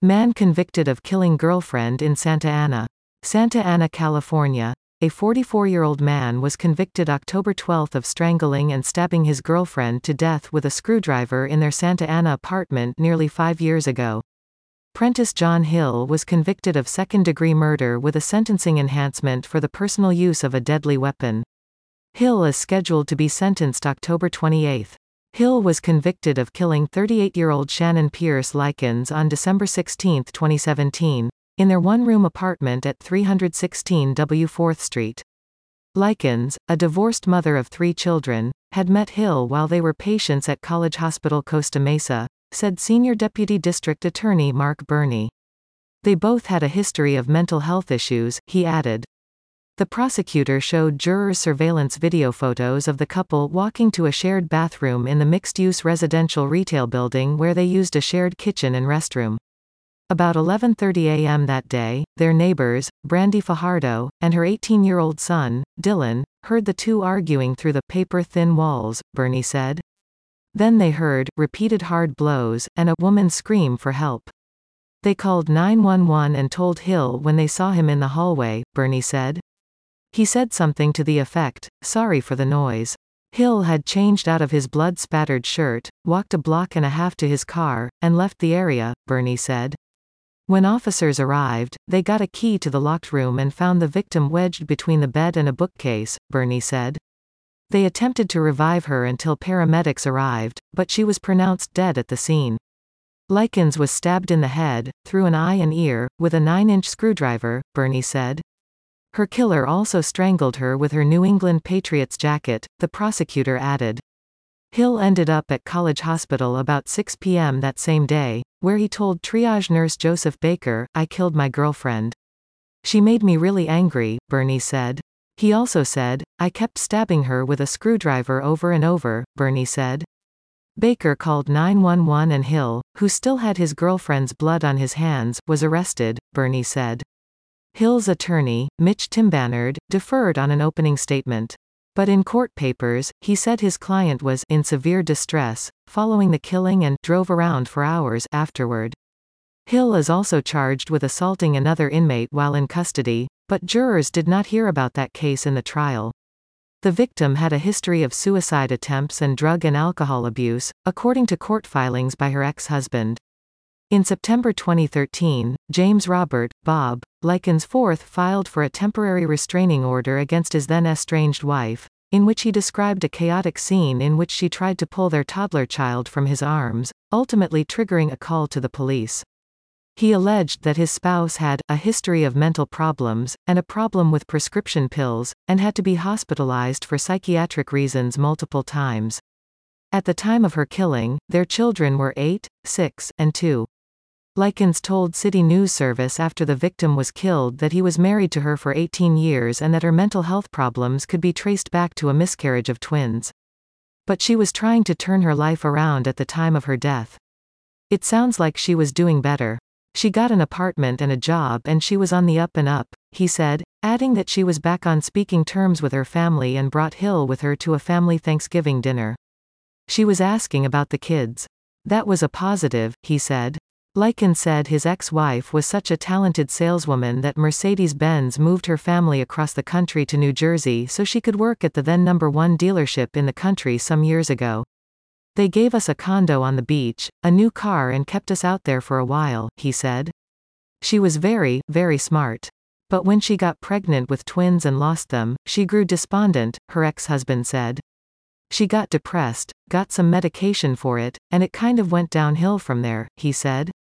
Man convicted of killing girlfriend in Santa Ana. Santa Ana, California. A 44-year-old man was convicted October 12 of strangling and stabbing his girlfriend to death with a screwdriver in their Santa Ana apartment nearly 5 years ago. Prentice John Hill was convicted of second-degree murder with a sentencing enhancement for the personal use of a deadly weapon. Hill is scheduled to be sentenced October 28. Hill was convicted of killing 38-year-old Shannon Pierce Likens on December 16, 2017, in their one-room apartment at 316 W 4th Street. Likens, a divorced mother of 3 children, had met Hill while they were patients at College Hospital Costa Mesa, said Senior Deputy District Attorney Mark Burney. They both had a history of mental health issues, he added. The prosecutor showed jurors surveillance video photos of the couple walking to a shared bathroom in the mixed-use residential retail building where they used a shared kitchen and restroom. About 11:30 a.m. that day, their neighbors, Brandy Fajardo, and her 18-year-old son, Dylan, heard the two arguing through the paper-thin walls, Burney said. Then they heard repeated hard blows and a woman scream for help. They called 911 and told Hill when they saw him in the hallway, Burney said. He said something to the effect, "Sorry for the noise." Hill had changed out of his blood-spattered shirt, walked a block and a half to his car, and left the area, Burney said. When officers arrived, they got a key to the locked room and found the victim wedged between the bed and a bookcase, Burney said. They attempted to revive her until paramedics arrived, but she was pronounced dead at the scene. Likens was stabbed in the head, through an eye and ear, with a 9-inch screwdriver, Burney said. Her killer also strangled her with her New England Patriots jacket, the prosecutor added. Hill ended up at College Hospital about 6 p.m. that same day, where he told triage nurse Joseph Baker, "I killed my girlfriend. She made me really angry," Burney said. He also said, "I kept stabbing her with a screwdriver over and over," Burney said. Baker called 911 and Hill, who still had his girlfriend's blood on his hands, was arrested, Burney said. Hill's attorney, Mitch Timbannard, deferred on an opening statement. But in court papers, he said his client was in severe distress following the killing and drove around for hours afterward. Hill is also charged with assaulting another inmate while in custody, but jurors did not hear about that case in the trial. The victim had a history of suicide attempts and drug and alcohol abuse, according to court filings by her ex-husband. In September 2013, James Robert, Bob, Likens IV filed for a temporary restraining order against his then-estranged wife, in which he described a chaotic scene in which she tried to pull their toddler child from his arms, ultimately triggering a call to the police. He alleged that his spouse had a history of mental problems, and a problem with prescription pills, and had to be hospitalized for psychiatric reasons multiple times. At the time of her killing, their children were 8, 6, and 2. Likens told City News Service after the victim was killed that he was married to her for 18 years and that her mental health problems could be traced back to a miscarriage of twins. But she was trying to turn her life around at the time of her death. It sounds like she was doing better. She got an apartment and a job and she was on the up and up, he said, adding that she was back on speaking terms with her family and brought Hill with her to a family Thanksgiving dinner. She was asking about the kids. That was a positive, he said. Likens said his ex-wife was such a talented saleswoman that Mercedes-Benz moved her family across the country to New Jersey so she could work at the then #1 dealership in the country some years ago. They gave us a condo on the beach, a new car and kept us out there for a while, he said. She was very, very smart. But when she got pregnant with twins and lost them, she grew despondent, her ex-husband said. She got depressed, got some medication for it, and it kind of went downhill from there, he said.